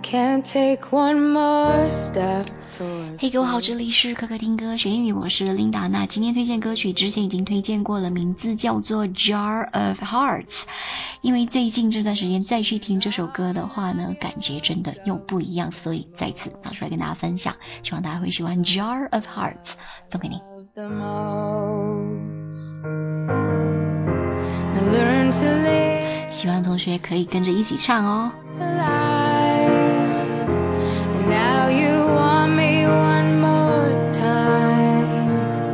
can't take one more step。 嘿，各位好，这里是可可听歌学英语，我是琳达。那今天推荐歌曲之前已经推荐过了，名字叫做 Jar of Hearts。因为最近这段时间再去听这首歌的话呢，感觉真的又不一样，所以再次拿出来跟大家分享，希望大家会喜欢 Jar of Hearts， 送给你。喜欢的同学可以跟着一起唱哦。 Now you want me one more time.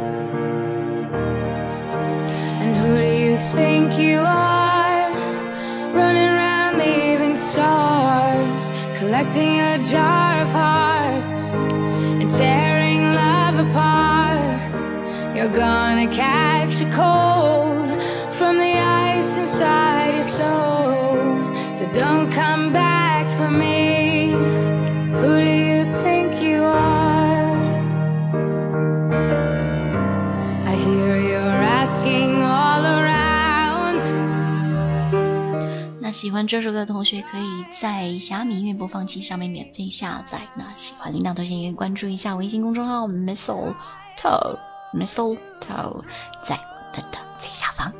And who do you think you are? Running around leaving stars, collecting a jar of hearts and tearing love apart. You're gonna catch a cold from the ice inside your soul. So don't come back for me.Who do you think you are? I hear you're asking all around. 那喜欢这首歌的同学可以在虾米音乐播放器上面免费下载。那喜欢琳达同学也可以关注一下微信公众号 Mistletoe， 在我们的最下方。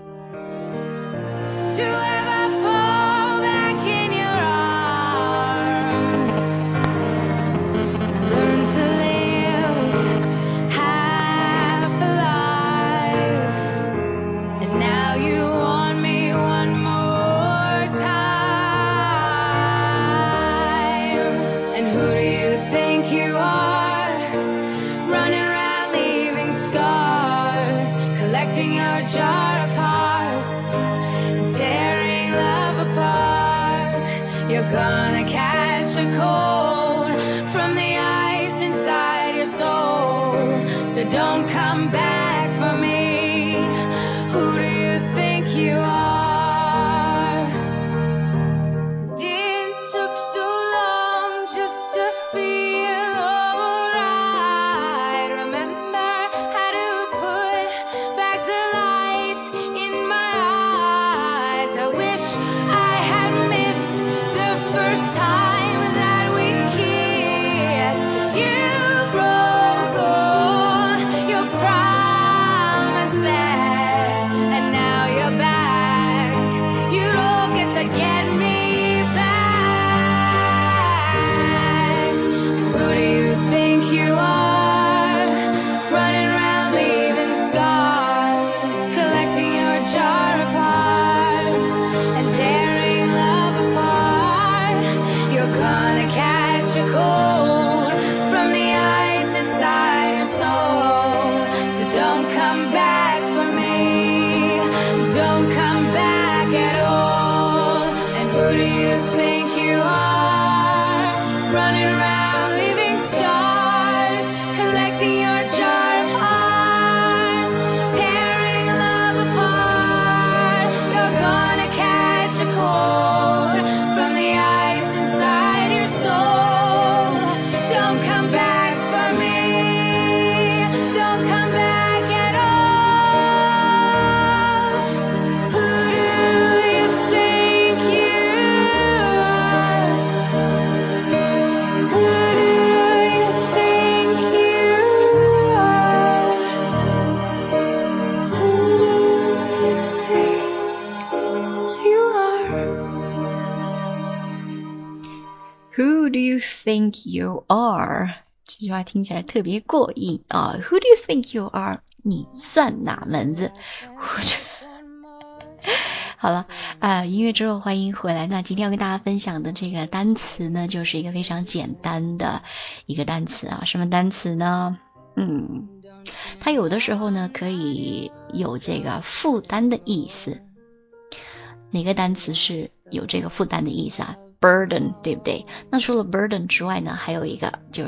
You're gonna catch a cold from the ice inside your soul. So don't come back for me. Who do you think you are? It took so long just to feel alright. Remember how to put back the light in my eyes. I wish I had missed the first time that we kissed, 'cause you broke all your promises, and now you're back. You don't get to get me back. Who do you think you are? Running around leaving scars, collecting your jar of hearts and tearing love apart. You're gonna catch a cold from the ice inside your soul. So don't come back for me. Don't come back at all. And who do you think you are? Running around leaving scars, collecting your jar of hearts, tearing love apart. You're gonna catch a cold from the ice inside your soul. Don't come back for me. Don't come back at all. Who do you think you are? Who do you think you are? Who do you think you are? Who do you think you are? 这句话听起来特别过瘾啊 Who do you think you are? 你算哪门子？好了音乐之后欢迎回来。那今天要跟大家分享的这个单词呢，就是一个非常简单的一个单词啊。什么单词呢？它有的时候呢可以有这个负担的意思。哪个单词是有这个负担的意思啊？burden， 对不对？那除了 burden 之外呢，还有一个就是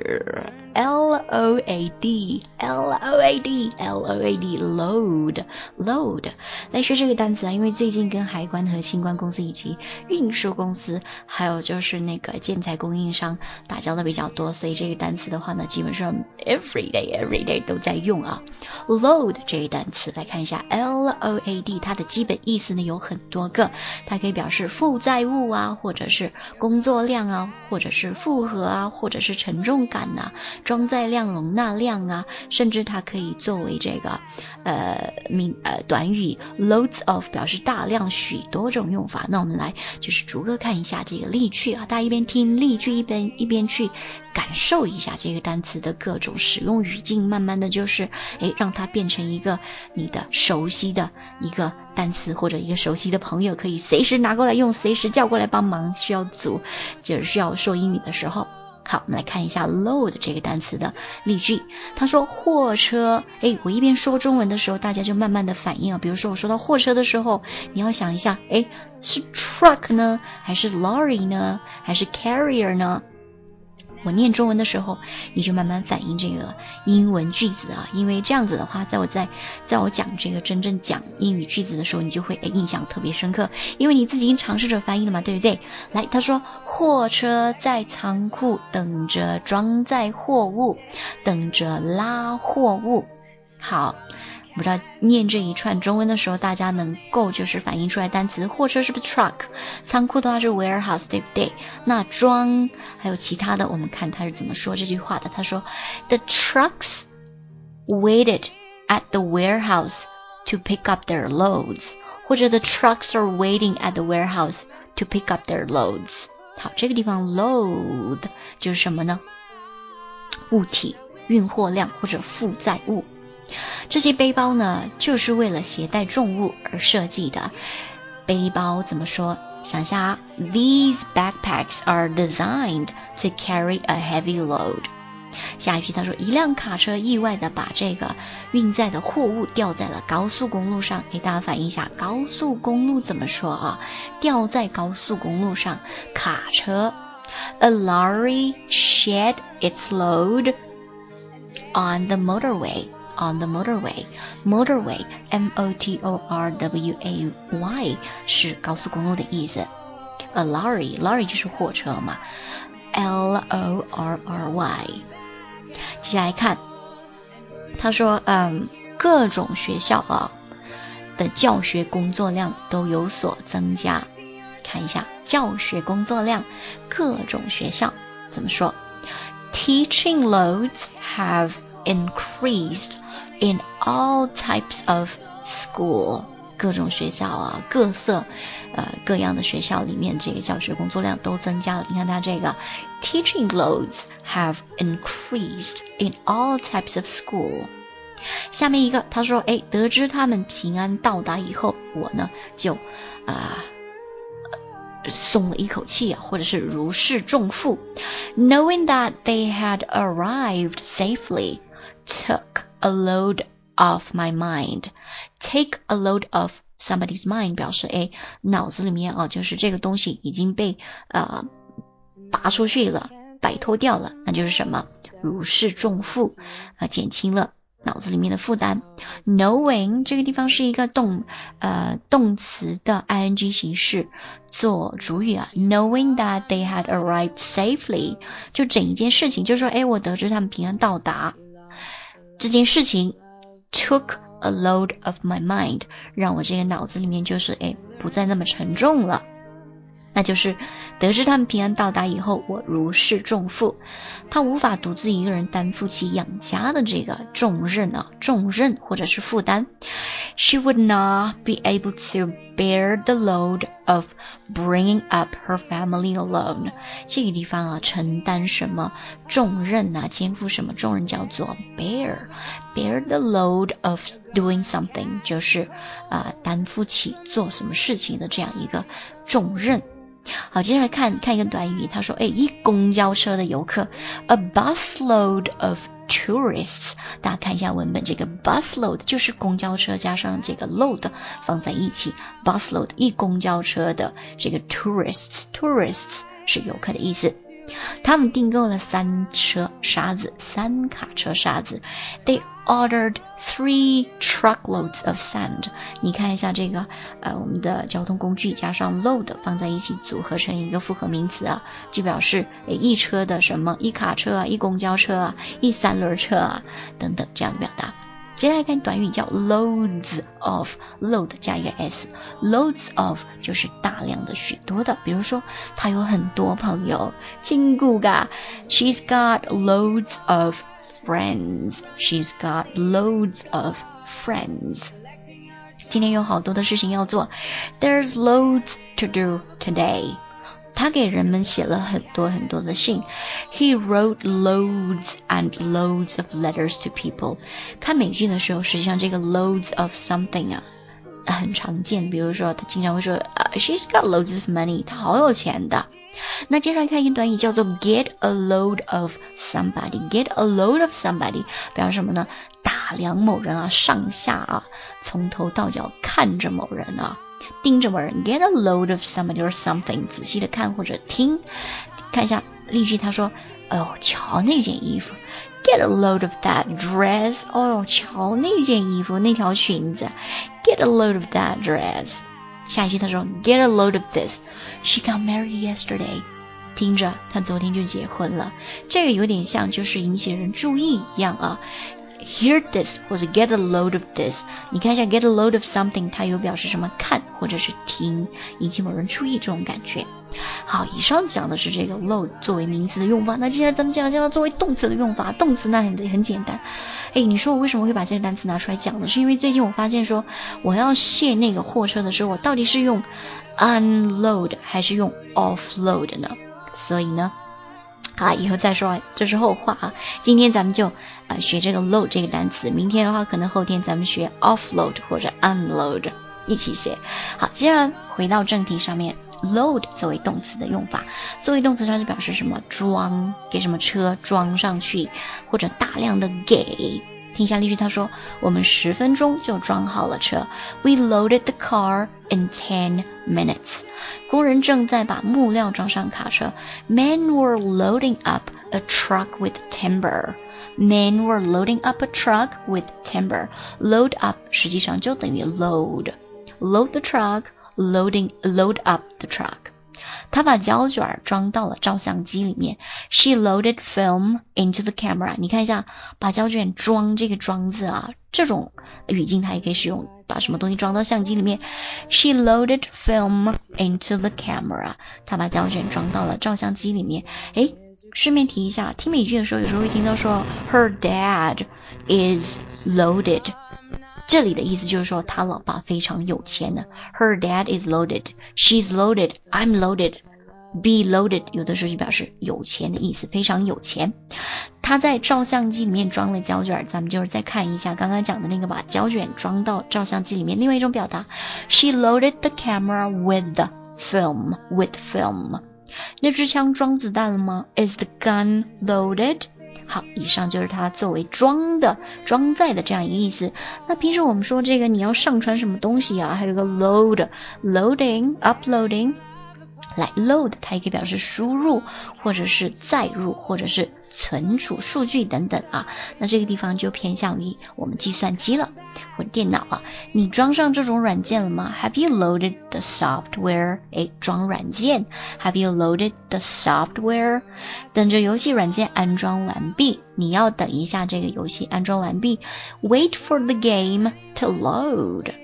load。来学这个单词啊，因为最近跟海关和清关公司以及运输公司，还有就是那个建材供应商打交道比较多，所以这个单词的话呢，基本上 every day 都在用啊。load 这个单词来看一下 load， 它的基本意思呢有很多个，它可以表示负债物啊，或者者是工作量啊，或者是负荷啊，或者是沉重感啊，装载量、容纳量啊，甚至它可以作为这个短语 loads of 表示大量许多种用法。那我们来就是逐个看一下这个例句啊，大家一边听例句一边去感受一下这个单词的各种使用语境，慢慢的就是让它变成一个你的熟悉的一个单词，或者一个熟悉的朋友，可以随时拿过来用，随时叫过来帮忙，就是需要说英语的时候。好，我们来看一下 load 这个单词的例句。他说货车，我一边说中文的时候，大家就慢慢的反应啊。比如说我说到货车的时候，你要想一下，是 truck 呢，还是 lorry 呢，还是 carrier 呢？我念中文的时候，你就慢慢反映这个英文句子啊，因为这样子的话，在我讲这个真正讲英语句子的时候，你就会印象特别深刻，因为你自己已经尝试着翻译了嘛，对不对？来，他说货车在仓库等着装载货物，等着拉货物。好，不知道念这一串中文的时候，大家能够就是反映出来单词。货车是不是 truck？ 仓库的话是 warehouse， 对不对？那装还有其他的，我们看他是怎么说这句话的。他说 The trucks waited at the warehouse to pick up their loads， 或者 The trucks are waiting at the warehouse to pick up their loads。 好，这个地方 load 就是什么呢？物体、运货量或者负载物。这些背包呢，就是为了携带重物而设计的。背包怎么说？想一下 These backpacks are designed to carry a heavy load。 下一句他说一辆卡车意外的把这个运载的货物掉在了高速公路上。大家反映一下高速公路怎么说啊？掉在高速公路上，卡车 A lorry shed its load on the motorway。On the motorway M-O-T-O-R-W-A-Y 是高速公路的意思。 A lorry 就是货车嘛， L-O-R-R-Y。 接下来看他说各种学校的教学工作量都有所增加。看一下教学工作量，各种学校怎么说？ Teaching loads have increased in all types of school。 各种学校各样的学校里面，这个教学工作量都增加了。你看它这个 teaching loads have increased in all types of school。 下面一个他说得知他们平安到达以后，我呢就松了一口气或者是如释重负。 Knowing that they had arrived safely took a load off my mind。 Take a load off somebody's mind 表示脑子里面就是这个东西已经被拔出去了，摆脱掉了，那就是什么？如释重负，减轻了脑子里面的负担。 Knowing 这个地方是一个动词的 ing 形式做主语Knowing that they had arrived safely 就整一件事情，就是说我得知他们平安到达这件事情 took a load of my mind 让我这个脑子里面就是不再那么沉重了。那就是得知他们平安到达以后，我如释重负。他无法独自一个人担负起养家的这个重任或者是负担。She would not be able to bear the load of bringing up her family alone。 这个地方承担什么重任肩负什么重任叫做 bear the load of doing something， 就是担负起做什么事情的这样一个重任。好，接下来看一个短语，他说一公交车的游客 A busload of tourists。 大家看一下文本，这个 busload 就是公交车加上这个 load 放在一起， busload 一公交车的这个 tourists 是游客的意思。他们订购了3卡车沙子 They ordered 3 truckloads of sand。 你看一下这个我们的交通工具加上 load 放在一起组合成一个复合名词就表示一车的什么，一卡车一公交车一3轮车等等这样的表达。 接下来看短语叫 loads of， load 加一个 s， loads of 就是大量的许多的，比如说他有很多朋友，친구가 she's got loads of friends， she's got loads of friends。 今天有好多的事情要做， there's loads to do today。他给人们写了很多很多的信， He wrote loads and loads of letters to people。 看美剧的时候，实际上这个 loads of something 很常见，比如说他经常会说She's got loads of money， 他好有钱的。那接下来看一个短语叫做 get a load of somebody， get a load of somebody 表示什么呢？打量某人上下从头到脚看着某人盯着某人， get a load of somebody or something， 仔细的看或者听。看一下例句，他说瞧那件衣服， get a load of that dress， 瞧那件衣服，那条裙子， get a load of that dress。 下一句他说 get a load of this， she got married yesterday， 听着他昨天就结婚了。这个有点像就是引起人注意一样Hear this 或者 get a load of this， 你看一下 get a load of something， 它有表示什么看或者是听，引起某人注意这种感觉。好，以上讲的是这个 load 作为名词的用法，那接下来咱们讲它作为动词的用法。动词那很简单，你说我为什么会把这个单词拿出来讲呢？是因为最近我发现说我要卸那个货车的时候，我到底是用 unload 还是用 offload 呢？所以呢以后再说，这是后话今天咱们就学这个 load 这个单词，明天的话可能后天咱们学 offload 或者 unload 一起学。好，接着回到正题上面， load 作为动词的用法，作为动词它是表示什么？装，给什么车装上去，或者大量的给。听一下例句，他说我们10分钟就装好了车， We loaded the car in 10 minutes。 工人正在把木料装上卡车， Men were loading up a truck with timber。 Men were loading up a truck with timber。 Load up 实际上就等于 load， Load the truck， load up the truck。他把胶卷装到了照相机里面， She loaded film into the camera。 你看一下把胶卷装，这个装字这种语境它也可以使用把什么东西装到相机里面， She loaded film into the camera。 他把胶卷装到了照相机里面。顺便提一下，听美剧的时候有时候会听到说 Her dad is loaded，这里的意思就是说他老爸非常有钱的。 Her dad is loaded， She's loaded， I'm loaded， be loaded 有的时候就表示有钱的意思，非常有钱。他在照相机里面装了胶卷，咱们就是再看一下刚刚讲的那个把胶卷装到照相机里面另外一种表达， She loaded the camera with the film， with film。 那支枪装子弹了吗？ Is the gun loaded？好，以上就是它作为装载的这样一个意思。那平时我们说这个你要上传什么东西还有个 load， loading uploading。 来 load 它也可以表示输入或者是载入或者是存储数据等等那这个地方就偏向于我们计算机了或者电脑你装上这种软件了吗？ Have you loaded the software？ 装软件 Have you loaded the software？ 等着游戏软件安装完毕，你要等一下这个游戏安装完毕， Wait for the game to load。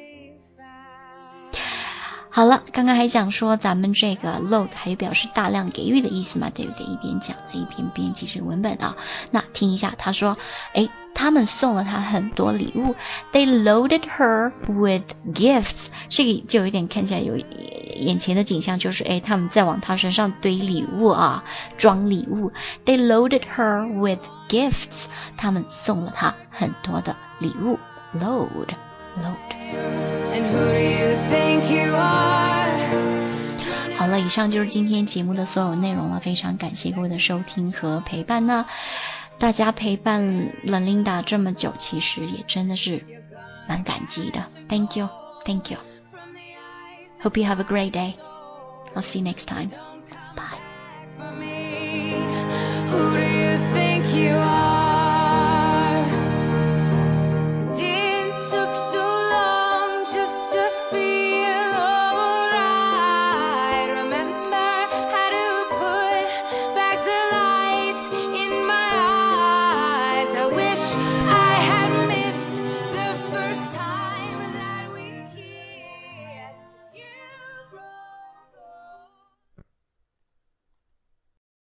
好了，刚刚还讲说咱们这个 load 还有表示大量给予的意思嘛，对不对？一边讲一边编辑这个文本那听一下，他说他们送了他很多礼物， They loaded her with gifts。 这个就有点看起来有眼前的景象，就是他们在往他身上堆礼物装礼物。 They loaded her with gifts， 他们送了他很多的礼物。 load And who do you think you are？ 好了，以上就是今天节目的所有内容了，非常感谢各位的收听和陪伴大家陪伴了 Linda 这么久，其实也真的是蛮感激的。 Thank you Hope you have a great day. I'll see you next time.